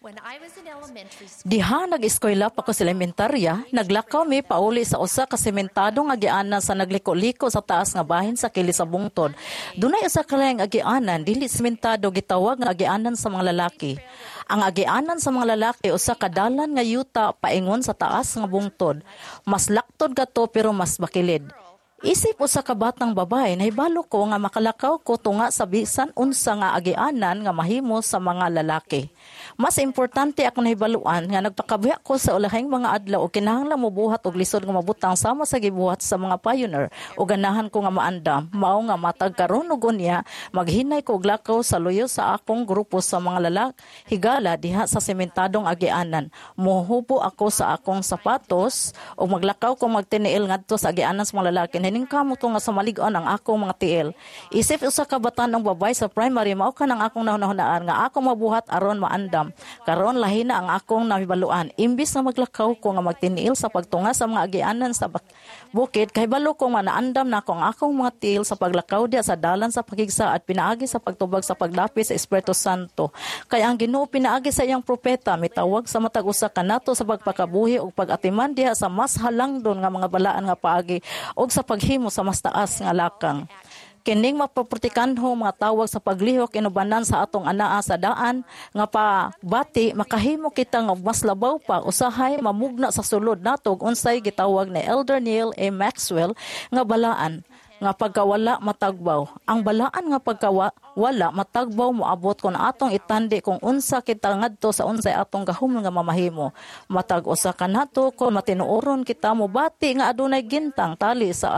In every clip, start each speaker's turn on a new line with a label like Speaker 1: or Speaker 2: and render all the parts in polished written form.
Speaker 1: Diha nag-eskwela pa ko sa elementarya, naglakaw mi pauli sa usa ka sementadong agianan sa nagliko-liko sa taas nga bahin sa kili sa bungtod. Dunay usa ka laing agianan dili sementado gitawag nga agianan sa mga lalaki. Ang agianan sa mga lalaki usa ka dalan nga yuta paingon sa taas nga bungtod. Mas laktod kato pero mas bakilid. Isip usa ka batang babae, nahibalo ko nga makalakaw ko tunga sa bisan unsa nga agianan nga mahimo sa mga lalaki. Mas importante ako nahibaluan nga nagpakabuhi ko sa ulahing mga adlaw o kinahanglan mobuhat og lisod nga mabutang sama sa gibuhat sa mga pioneer o ganahan ko nga maandam. Mao nga matag karon ug unya maghinay ko og lakaw sa luyo sa akong grupo sa mga lalaki higala diha sa sementadong agianan. Mohubo ako sa akong sapatos o maglakaw ko magtiniil ngadto sa agianan sa mga lalaki. Hiningkamo to nga sa malig-on ang akong mga tiil. Isip usa ka batan-ong babay sa primary mao ka nang akong nahunahunaan nga akong mabuhat aron maandam. Karon lahi na ang akong nahibaluan. Imbis na maglakaw ko nga magtiniil sa pagtunga sa mga agianan sa bukid, kay balo ko nga naandam na akong mga tiil sa paglakaw diya sa dalan sa pagigsa at pinaagi sa pagtubag sa pagdapit sa Espiritu Santo. Kaya ang Ginoo pinaagi sa iyang propeta mitawag sa matag usa kanato sa pagpakabuhi ug pag-atiman diha sa mas halangdon nga mga balaan nga paagi ug sa paghimo sa mas taas nga lakang. Kining mapaprotekanho mga tawag sa paglihok inubanan sa atong anaa sa daan nga pabati makahimo kita nga mas labaw pa usahay mamugna sa sulod nato unsay gitawag ni Elder Neil A. Maxwell nga balaan nga pagkawala matagbaw. Ang balaan nga pagkawala matagbaw moabot kun atong itandi kung unsa kita ngadto sa unsay atong gahumon nga mamahimo. Matag usa kanato kun matinuoron kita mobati nga adunay gintang tali sa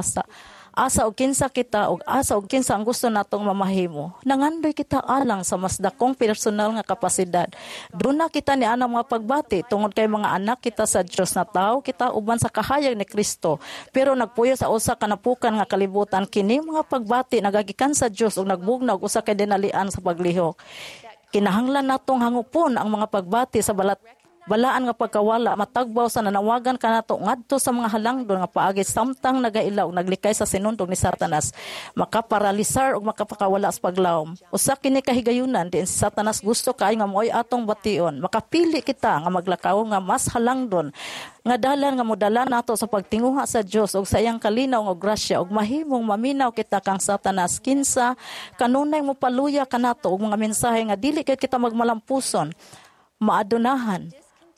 Speaker 1: asa og kinsa kita og asa og kinsa ang gusto natong mamahimo. Nangandoy kita alang sa mas dakong personal nga kapasidad. Doon na kita ni anang mga pagbati tungod kay mga anak kita sa Dios na tao kita uban sa kahayag ni Kristo. Pero nagpuyo sa usa ka napukan nga kalibutan kini mga pagbati nagagikan sa Dios ug nagbugnaw usa kay dinalian sa paglihok. Kinahanglan natong hangupon ang mga pagbati sa balaan nga pagkawala matagbaw sa nanawagan kanato ngadto sa mga halangdon nga paagi samtang nagailaw naglikay sa sinundog ni Satanas makaparalisar ug makapakawala sa paglawom. Usa kini kahigayunan din si Satanas gusto kay nga moy atong bation. Makapili kita nga maglakaw nga mas halangdon nga dalan nga modala nato sa pagtinguha sa Dios ug sa iyang kalinaw nga grasya ug mahimong maminaw kita kang Satanas kinsa kanunay mo paluya kanato og mga mensahe nga dili kay kita magmalampuson maadunahan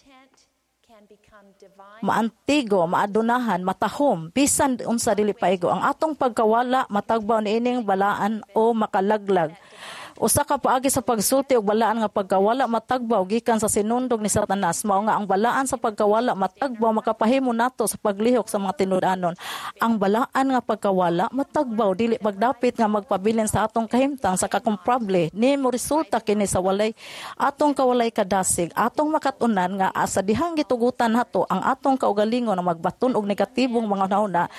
Speaker 1: maantigo, maadunahan, matahom, bisan unsa dili paigo. Ang atong pagkawala matagbaw niining balaan o makalaglag. Usa ka paagi sa pagsulti og balaan nga pagkawala matagbaw gikan sa sinundog ni Satanas. Mao nga ang balaan sa pagkawala matagbaw makapahimo nato sa paglihok sa mga tinud-anon. Ang balaan nga pagkawala matagbaw dili pagdapit nga magpabilin sa atong kahimtang sa kakomprable ni mo resulta kini sa walay atong kawalay kadasig. Atong makatunan nga asa dihang gitugutan nato ang atong kaugalingon na magbaton og negatibong mga nauna.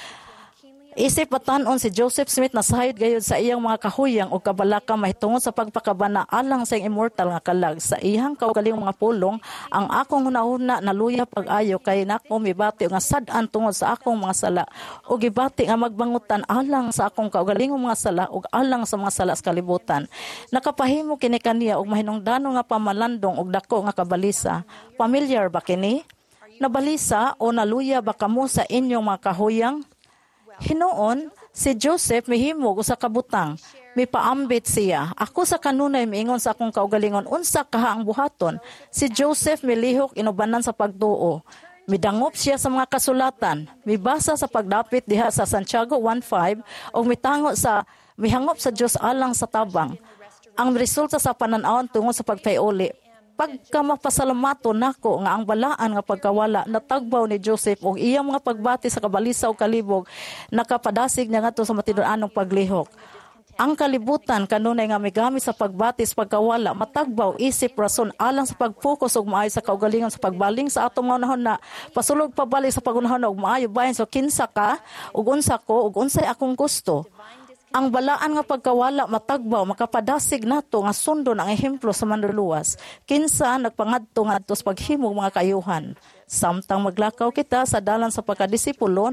Speaker 1: Isip patanon si Joseph Smith na sahid gayud sa iyang mga kahuyang o kabalaka mahitungod sa pagpakabana alang sa immortal nga kalag. Sa iyang kaugaling mga pulong, ang akong hunahuna naluya pag-ayo kay nako mibati nga sad-an tungod sa akong mga sala. O gibati nga magbangutan alang sa akong kaugaling mga sala ug alang sa mga sala sa kalibutan. Nakapahimo kini kaniya og mahinungdano nga pamalandong ug dako nga kabalisa. Familiar ba kini? Nabalisa o naluya ba kamo sa inyong mga kahuyang? Hinoon, si Joseph mihimog usa ka butang. Mipaambit siya. Ako sa kanunay miingon sa akong kaugalingon, unsa kaha ang buhaton? Si Joseph milihok inubanan sa pagtuo. Midangop siya sa mga kasulatan. Mibasa sa pagdapit diha sa Santiago 1:5 o mihangop sa Dios alang sa tabang. Ang resulta sa pananaon tungod sa pagpayuli. Pagka mapasalamato nako nga ang balaan nga pagkawala natagbaw ni Joseph og iyang mga pagbati sa kabalisa o kalibog nakapadasig niya ngadto sa matinud-anong paglihok. Ang kalibutan kanunay nga migamit sa pagbati sa pagkawala matagbaw isip rason alang sa pagpokus og maayo sa kaugalingon sa pagbaling sa atong mga nahon na pasulog pabalik sa pagunahon og maayo bahin so kinsa ka ug unsa ko ug unsay akong gusto. Ang balaan nga pagkawala matagbaw makapadasig nato nga sundon ang ehemplo sa manluluwas. Kinsa nagpangadto ngadto sa paghimog mga kayuhan. Samtang maglakaw kita sa dalan sa pagkadisipulo,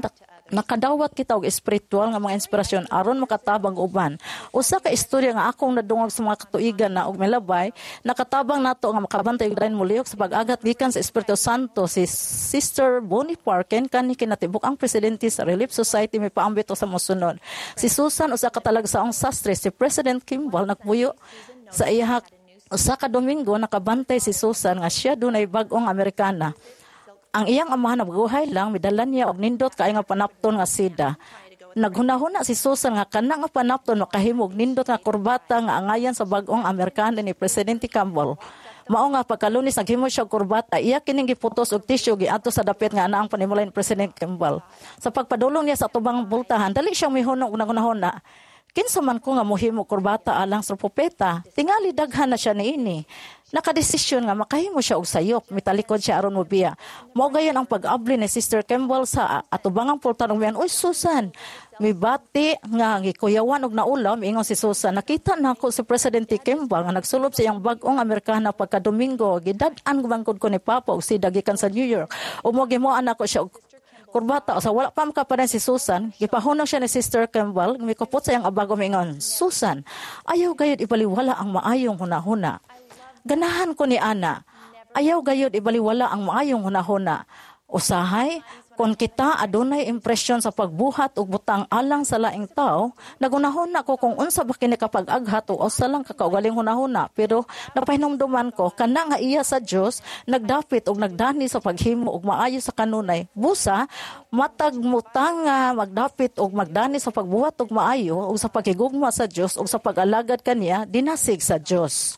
Speaker 1: nakadawat kita og espiritual nga mga inspirasyon aron makatabang uban. Usa ka istorya nga akong nadungog sa mga katuigan na og milabay, nakatabang nato nga makabantay og muliyok sa pag-agat gikan sa Espiritu Santo si Sister Bonnie Parkin kani kinatibuk ang presidente sa Relief Society may paambito sa mosunod. Si Susan usa ka talagsaong sastre, si President Kimball nagpuyo sa iyahak usa ka Domingo nakabantay si Susan nga siya dunay bag-ong Amerikana. Ang iyang amahan nagbuhay lang, midala niya og nindot kay nga panapton nga sida. Naghunahuna si Susan nga kana nga panapton makahimog nindot nga kurbata nga angayan sa bag-ong Amerikana ni Presidente Campbell. Mao nga pagkalunis naghimo siya og kurbata, iya kining giputos og tissue giadto sa dapit nga ana ang panimulay ni President Campbell. Sa pagpadulong niya sa tubang bultahan, dali siyang mihunong og naghunahuna. Kinsa man ko nga mohimo kurbata alang sa propeta, tingali daghan na siya niini. Nakadesisyon nga makahimo siya og sayop, mitalikod siya aron mobiya. Mao gayon ang pag-abli ni Sister Campbell sa atubangang pultarong, "Oy Susan, mibati nga gikuyawan og naulaw," miingon si Susan. "Nakita nako si Presidente Campbell nga nagsulod sa iyang bag-ong Amerikana pagka Domingo, gidad-an gubangkod ko ni Papa og si dagikan sa New York. Umo gimuan nako siya og kurbata." O sa wala pa makapanan si Susan, gipahunong siya ni Sister Campbell, mikupot sa iyang abago mingon, "Susan, ayaw gayud ibaliwala ang maayong hunahuna. Ganahan ko ni Ana, ayaw gayud ibaliwala ang maayong hunahuna. Usahay, kung kita adunay impresyon sa pagbuhat ug butang alang sa laing tao, nagunahuna ko kung unsa ba kini kapag-aghat o usa lang kakaugaling hunahuna. Pero napahinumduman ko, kana nga iya sa Dios nagdapit og nagdani sa paghimo og maayo sa kanunay. Busa, matag mutanga magdapit og magdani sa pagbuhat og maayo ug sa paghigugma sa Dios ug sa pag-alagad kaniya, dinasig sa Dios.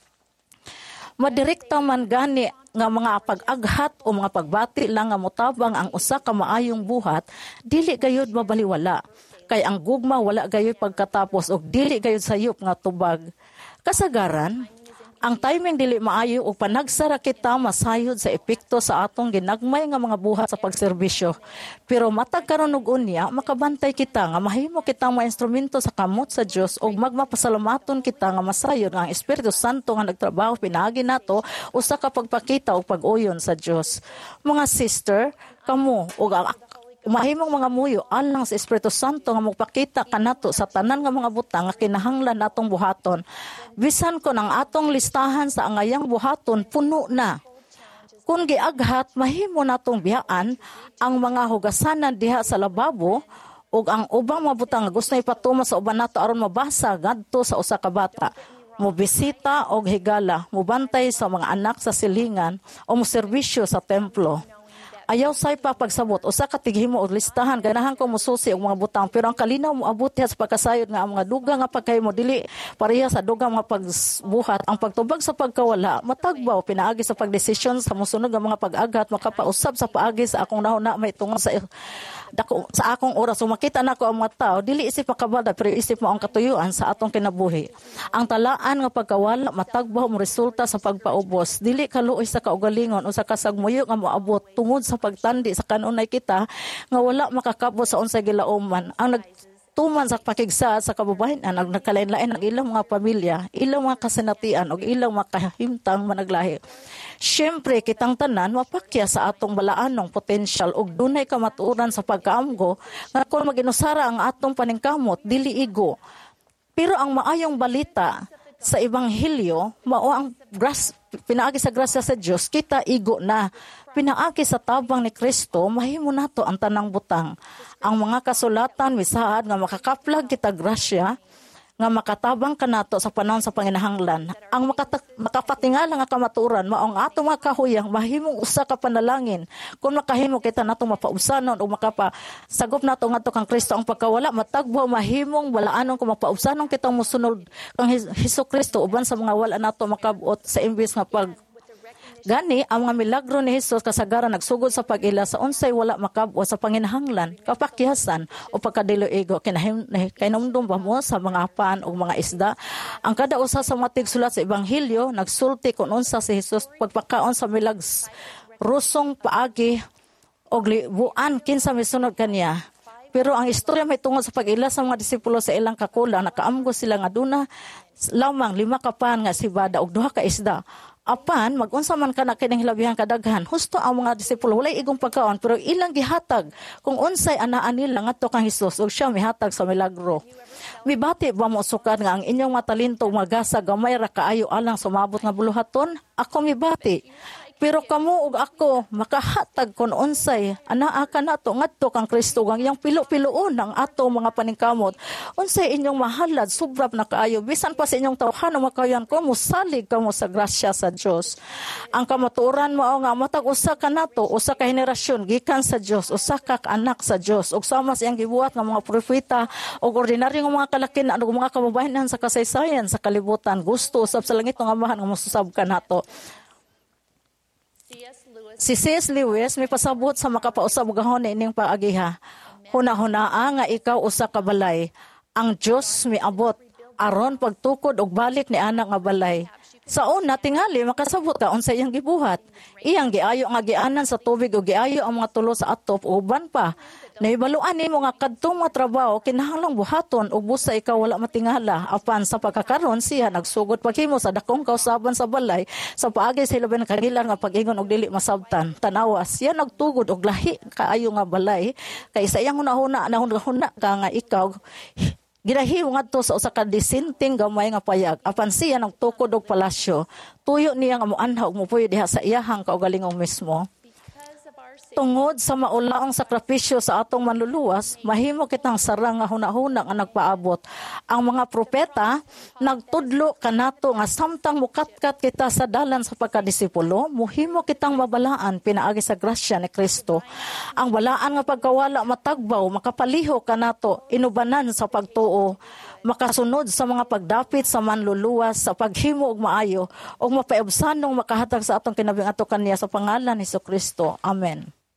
Speaker 1: Madirekta man gani nga mga pag-aghat o mga pagbati lang nga motabang ang usa ka maayong buhat, dili gayud mabaliwala. Kay ang gugma wala gayud pagkatapos og dili gayud sayop nga tubag. Kasagaran, ang timing dili maayo ug panagsara kita masayod sa epekto sa atong ginagmay nga mga buhat sa pagserbisyo. Pero matag karon og unya, makabantay kita nga mahimo kitang mga instrumento sa kamot sa Dios ug magmapasalamaton kita nga masayod nga ang Espiritu Santo nga nagtrabaho pinaagi nato usa ka pagpakita og pag-uyon sa Dios. Mga sister, kamo ug mahimong mga muyo alang sa Espiritu Santo nga magpakita kanato sa tanan nga mga butang nga kinahanglan natong buhaton. Bisan ko ng atong listahan sa angayang buhaton puno na. Kung giaghat, mahimo natong biyaan ang mga hugasanan diha sa lababo ug ang ubang mga butang nga gusto ipatuma sa uban nato aron mabasa ngadto sa usa ka bata. Mobisita og higala, mobantay sa mga anak sa silingan o moserbisyo sa templo. Ayaw say pa pagsabot, usa ka tighimo og listahan, ganahan ko mususi og mga butang, pero ang kalinaw mo abot sa pagkasayod nga ang mga duga nga pagkahimo dili pareha sa dugang mga pagbuhat. Ang pagtubag sa pagkawala, matagbaw pinaagi sa pagdesisyon sa mosunod nga mga pag-agat, makapausab sa paagi sa akong nahuna may tungod sa akong oras. So makita nako ang mga tao, dili isip makabada, pero isip mo ang katuyuan sa atong kinabuhi. Ang talaan nga pagkawala, matagbaw mo resulta sa pagpaubos. Dili kaluoy sa kaugalingon o sa kasagmuyo nga moabot tungod sa pagtandi sa kanunay kita nga wala makakabot sa unsay gilauman. Ang nagtuman sa pakigsa sa kababayenan, ang nagkalain-lain ang ilang mga pamilya, ilang mga kasinatian o ilang mga kahimtang managlahi. Siyempre, kitang tanan mapakya sa atong balaanong potensyal ug dunay kamatuoran sa pagkaamgo nga kung maginusara ang atong paningkamot, dili igo. Pero ang maayong balita sa Ebanghelyo, mao ang pinaagi sa grasya sa Dios, kita igo na. Pinaagi sa tabang ni Kristo, mahimo nato ang tanang butang. Ang mga kasulatan misaad nga makakaplag kita grasya, nga makatabang kanato sa panahon sa panginahanglan. Ang makapatingala nga kamaturan, maong ato mga kahuyang, mahimong usa ka panalangin. Kung makahimo kita nato mapausanon o makapasagop nato nga to kang Kristo ang pagkawala, matagbo mahimong walaanon kung mapausanon kitang musunod kang Hesus Kristo uban sa mga wala nato makabuot sa imbis nga Gani, ang mga milagro ni Jesus kasagaran nagsugod sa pag-ila sa unsay wala makabwa sa panginahanglan, kapakyasan o pagkadiloigo kinahimdom ba mo sa mga pan o mga isda. Ang kada usa sa mga tigsulat sa Ebanghelyo nagsulti kung unsa si Jesus pagpakaon sa milags rusong paagi og libuan kinsa misunod kaniya. Pero ang istorya may tungod sa pag-ila sa mga disipulo sa ilang kakulang, nakaamgo sila nga duna lamang 5 ka pan nga sibada og 2 ka isda. Apan, magunsa man ka na kining hilabihan kadaghan, husto ang mga disipulo, walay igong pagkaon, pero ilang gihatag, kung unsay anaan nila ngadto kang Hesus, ug siya mihatag sa milagro. Mibati ba mo sukad nga ang inyong matalento magasa gamay ra kaayo alang sumabot nga buluhaton? Ako mibati. Pero kamo ug ako makahatag kon unsay anaa ka nato ngadto kang Kristo ang iyang pilo-piloon ang ato mga paningkamot. Unsay inyong mahalad subrap na kaayo bisan pa sa inyong tawhan makayan ko musalig kamo sa grasya sa Dios. Ang kamatuoran mo nga matag usa ka nato, usa ka henerasyon gikan sa Dios, usa ka anak sa Dios ug sama sa iyang gibuhat nga mga propeta ug ordinaryo nga mga kalakin ug mga kababayenan sa kasaysayan sa kalibutan gusto usab sa langit nga amahan nga mosusab ka nato. Si C.S. Lewis may pasabot sa makapausab gahon ining paagiha. Hunahunaa nga ikaw usa ka balay. Ang Dios miabot aron pagtukod og balik ni anak nga balay. Sa una tingali makasabot ka unsay iyang gibuhat. Iyang giayo nga gianan sa tubig ug giayo ang mga tulo sa atop uban pa. Nahibaluan nimo nga kadtong mga trabaho kinahanglang buhaton ug busa ikaw wala matingala. Apan sa pagkakaron siya nagsugod paghimo sa dakong kausaban sa balay sa paagi sa hilabihan kagilan nga pag-ingon og dili masabtan. Tanawa siya nagtugod og lahi kaayo nga balay kay sa iyang hunahuna ka nga ikaw ginahiw ngadto sa usa ka disinting gamay nga payag. Apan siya nagtukod og palasyo. Tuyo niya nga moanha og mopuyo diha sa iyahang kaugalingong mismo. Tungod sa maulaong sakripisyo sa atong manluluwas, mahimo kitang sarang nga hunahuna nga nagpaabot. Ang mga propeta nagtudlo kanato nga samtang mukatkat kita sa dalan sa pagkadisipulo, muhimo kitang mabalaan pinaagi sa grasya ni Kristo. Ang balaan nga pagkawala matagbaw, makapaliho kanato, inubanan sa pagtuo, makasunod sa mga pagdapit sa manluluwas, sa paghimo og maayo, og mapaibsanong makahatag sa atong kinabing ato kaniya sa pangalan ni Jesucristo. Amen.